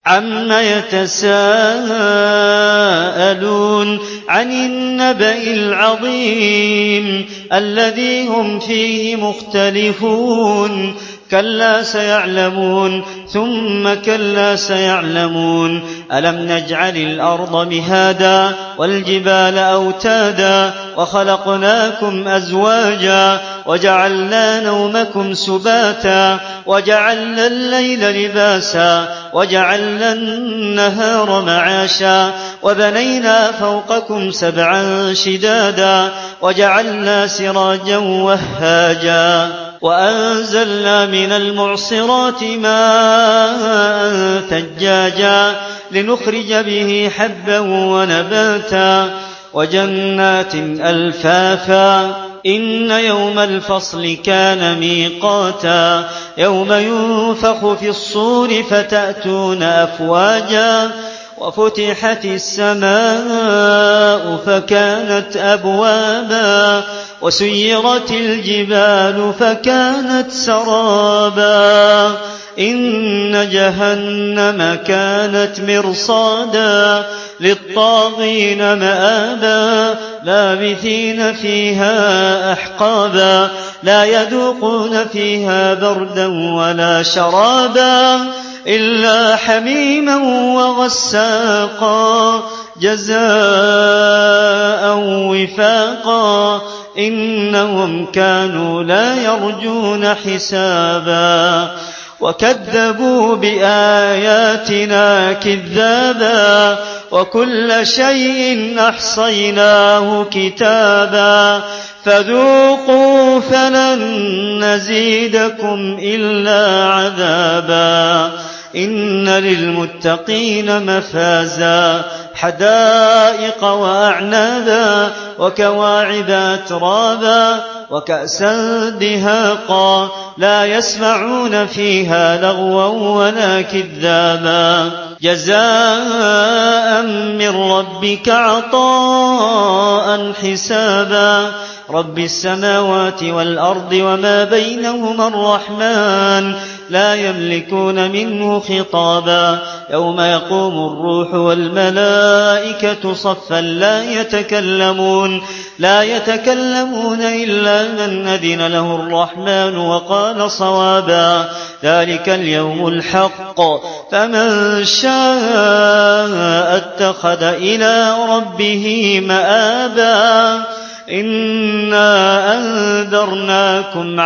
عَمَّ يَتَسَاءَلُونَ عَنِ النَّبَإِ الْعَظِيمِ الَّذِي هُمْ فِيهِ مُخْتَلِفُونَ كَلَّا سَيَعْلَمُونَ ثُمَّ كَلَّا سَيَعْلَمُونَ أَلَمْ نَجْعَلِ الْأَرْضَ مِهَادًا وَالْجِبَالَ أَوْتَادًا وَخَلَقْنَاكُمْ أَزْوَاجًا وَجَعَلْنَا نَوْمَكُمْ سُبَاتًا وَجَعَلْنَا اللَّيْلَ لِبَاسًا وَجَعَلْنَا النَّهَارَ مَعَاشًا وَبَنَيْنَا فَوْقَكُمْ سَبْعًا شِدَادًا وَجَعَلْنَا سِرَاجًا وَهَّاجًا وَأَنزَلْنَا مِنَ الْمُعْصِرَاتِ مَاءً ثَجَّاجًا لِنُخْرِجَ بِهِ حَبًّا وَنَبَاتًا وَجَنَّاتٍ أَلْفَافًا إِنَّ يَوْمَ الْفَصْلِ كَانَ مِيقَاتًا يَوْمَ يُنفَخُ فِي الصُّورِ فَتَأْتُونَ أَفْوَاجًا وَفُتِحَتِ السَّمَاءُ فَكَانَتْ أَبْوَابًا وَسُيِّرَتِ الْجِبَالُ فَكَانَتْ سَرَابًا إِنَّ جَهَنَّمَ كَانَتْ مِرْصَادًا لِلطَّاغِينَ مَآبًا لَابِثِينَ فِيهَا أَحْقَابًا لَا يَذُوقُونَ فِيهَا بَرْدًا وَلَا شَرَابًا إِلَّا حَمِيمًا وَغَسَّاقًا جَزَاءً وِفَاقًا إِنَّهُمْ كَانُوا لَا يَرْجُونَ حِسَابًا وَكَذَّبُوا بِآيَاتِنَا كِذَّابًا وَكُلَّ شَيْءٍ أَحْصَيْنَاهُ كِتَابًا فَذُوقُوا فَلَن نَّزِيدَكُمْ إِلَّا عَذَابًا إِنَّ لِلْمُتَّقِينَ مَفَازًا حَدَائِقَ وَأَعْنَابًا وَكَوَاعِبَ أَتْرَابًا وَكَأْسًا دِهَاقًا لَا يَسْمَعُونَ فِيهَا لَغْوًا وَلَا كِذَّابًا جَزَاءً مِّن رَّبِّكَ عَطَاءً حِسَابًا رَّبِّ السَّمَاوَاتِ وَالْأَرْضِ وَمَا بَيْنَهُمَا الرَّحْمَٰنُ لَا يَمْلِكُونَ مِنْهُ خِطَابًا يَوْمَ يَقُومُ الرُّوحُ وَالْمَلَائِكَةُ صَفًّا لَا يَتَكَلَّمُونَ إِلَّا مَنْ أَذِنَ لَهُ الرَّحْمَٰنُ وَقَالَ صَوَابًا ذَلِكَ الْيَوْمُ الْحَقُّ فَمَن شَاءَ اتَّخَذَ إِلَىٰ رَبِّهِ مَآبًا إِنَّا أَنذَرْنَاكُمْ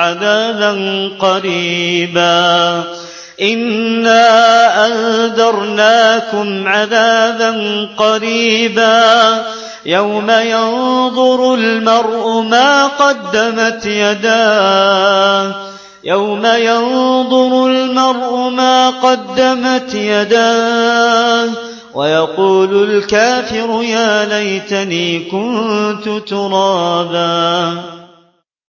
عَذَابًا قَرِيبًا يَوْمَ يَنظُرُ الْمَرْءُ مَا قَدَّمَتْ يَدَاهُ وَيَقُولُ الْكَافِرُ يَا لَيْتَنِي كُنتُ تُرَابًا